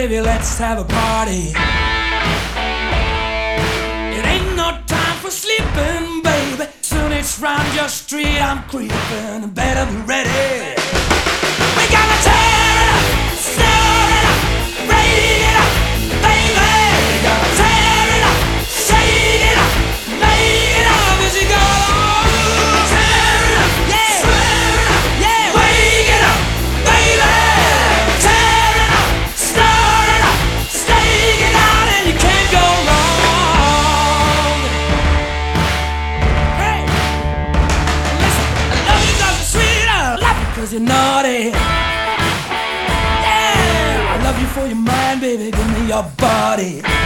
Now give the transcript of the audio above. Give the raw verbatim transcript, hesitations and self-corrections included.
baby, let's have a party. It ain't no time for sleeping, baby. Soon it's round your street, I'm creeping. Better be ready. We gotta tear it up, stir it up, break it up, baby. We gotta tear it up, shake it up, make it up as you go. Tear it up, yeah, stir it up, yeah, wake it up, baby. Tear it up, stir it up, stake it out, and you can't go wrong. Hey, listen, I love you 'cause you're sweet, I love you 'cause you're naughty. Yeah, I love you for your mind, baby, give me your body.